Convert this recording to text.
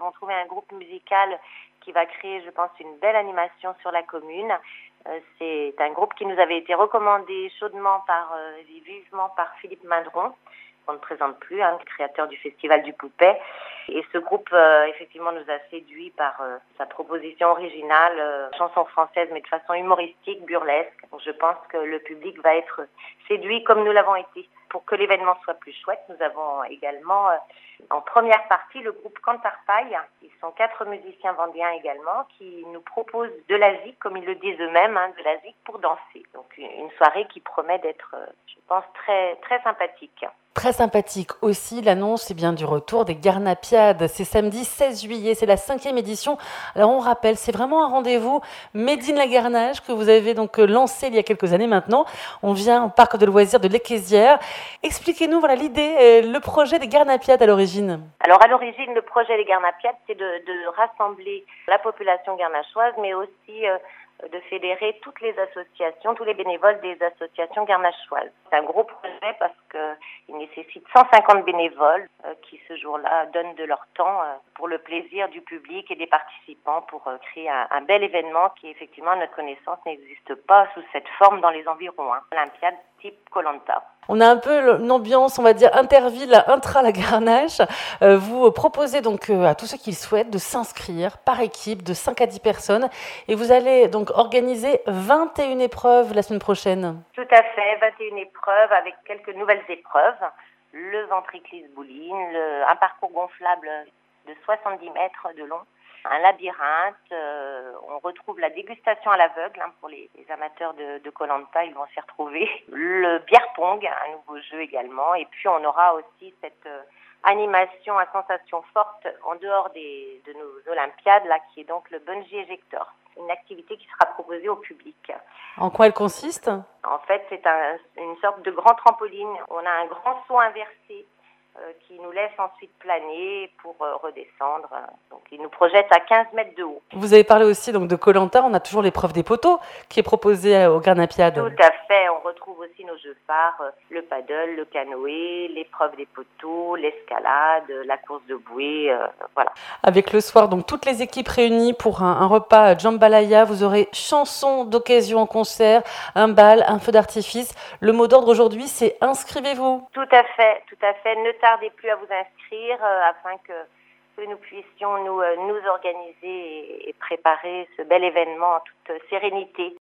avons trouvé un groupe musical qui va créer, je pense, une belle animation sur la commune. C'est un groupe qui nous avait été recommandé chaudement et vivement par Philippe Mindron, qu'on ne présente plus, le créateur du Festival du Poupet. Et ce groupe, effectivement, nous a séduit par sa proposition originale, chanson française, mais de façon humoristique, burlesque. Donc, je pense que le public va être séduit comme nous l'avons été. Pour que l'événement soit plus chouette, nous avons également en première partie le groupe Cantarpaille. Ils sont 4 musiciens vendéens également qui nous proposent de la zik, comme ils le disent eux-mêmes, de la zik pour danser. Donc une soirée qui promet d'être, je pense, très, très sympathique. Très sympathique aussi, l'annonce est bien du retour des Garnapiades. C'est samedi 16 juillet, c'est la 5e édition. Alors on rappelle, c'est vraiment un rendez-vous Made in la Garnache que vous avez donc lancé il y a quelques années maintenant. On vient au parc de loisirs de l'Équézière. Expliquez-nous l'idée, le projet des Garnapiades à l'origine. Alors à l'origine, le projet des Garnapiades, c'est de rassembler la population garnachoise, mais aussi de fédérer toutes les associations, tous les bénévoles des associations garnachoises. C'est un gros projet parce qu'il nécessite 150 bénévoles qui ce jour-là donnent de leur temps pour le plaisir du public et des participants pour créer un bel événement qui effectivement à notre connaissance n'existe pas sous cette forme dans les environs. Olympiade type Koh-Lanta. On a un peu une ambiance, on va dire, interville, intra la Garnache. Vous proposez donc à tous ceux qui le souhaitent de s'inscrire par équipe de 5 à 10 personnes. Et vous allez donc organiser 21 épreuves la semaine prochaine. Tout à fait, 21 épreuves avec quelques nouvelles épreuves. Le ventriculisme bouline, un parcours gonflable de 70 mètres de long, un labyrinthe, on retrouve la dégustation à l'aveugle pour les amateurs de Koh-Lanta, ils vont s'y retrouver. Le beer pong, un nouveau jeu également, et puis on aura aussi cette animation à sensations fortes en dehors de nos Olympiades, qui est donc le bungee éjecteur, une activité qui sera proposée au public. En quoi elle consiste ? En fait, c'est une sorte de grand trampoline. On a un grand saut inversé qui nous laisse ensuite planer pour redescendre. Donc, il nous projette à 15 mètres de haut. Vous avez parlé aussi donc de Koh-Lanta, on a toujours l'épreuve des poteaux qui est proposée aux Garnapiades. Tout à fait, on retrouve aussi nos jeux phares, le paddle, le canoë, l'épreuve des poteaux, l'escalade, la course de bouée, voilà. Avec le soir, donc toutes les équipes réunies pour un repas jambalaya, vous aurez chansons d'occasion en concert, un bal, un feu d'artifice. Le mot d'ordre aujourd'hui, c'est inscrivez-vous. Tout à fait, tout à fait. Ne tardez plus à vous inscrire afin que nous puissions nous organiser et préparer ce bel événement en toute sérénité.